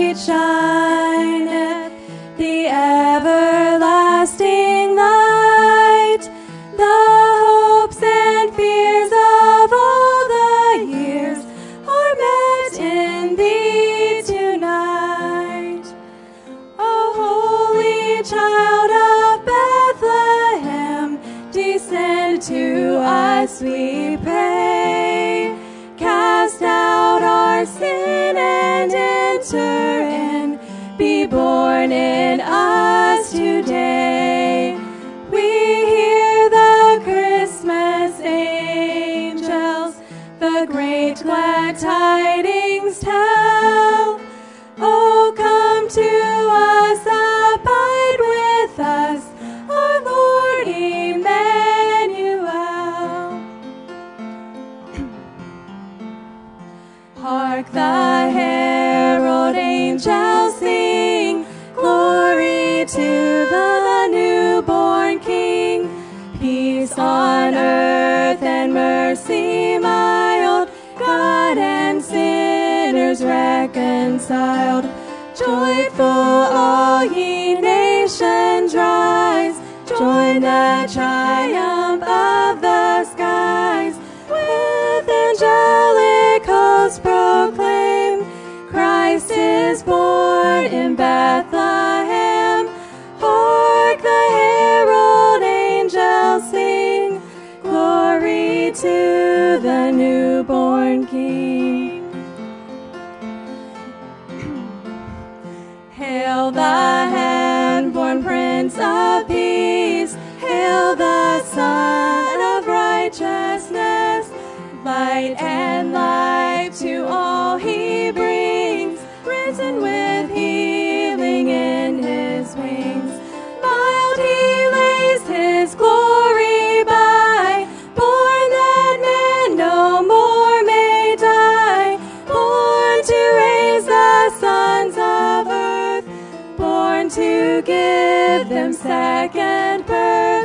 light shineth, the everlasting light. The hopes and fears of all the years are met in thee tonight. O holy child of Bethlehem, descend to us, we pray. Cast out our sin and enter in. Be born in us today. We hear the Christmas angels, the great glad tidings tell. Oh, come to us, abide with us, our Lord Emmanuel. Hark the herald angels sing, glory to the newborn King. Peace on earth and mercy mild, God and sinners reconciled. Joyful all ye nations rise, join the triumph of the skies. With angelic hosts proclaim, Christ is born in Bethlehem. Hark the herald angels sing, glory to the newborn King. Hail the hand-born Prince of Peace, hail the Son of Righteousness. Light and life to all he brings, risen with healing in his wings. Mild he lays his glory by, born that man no more may die. Born to raise the sons of earth, born to give them second birth.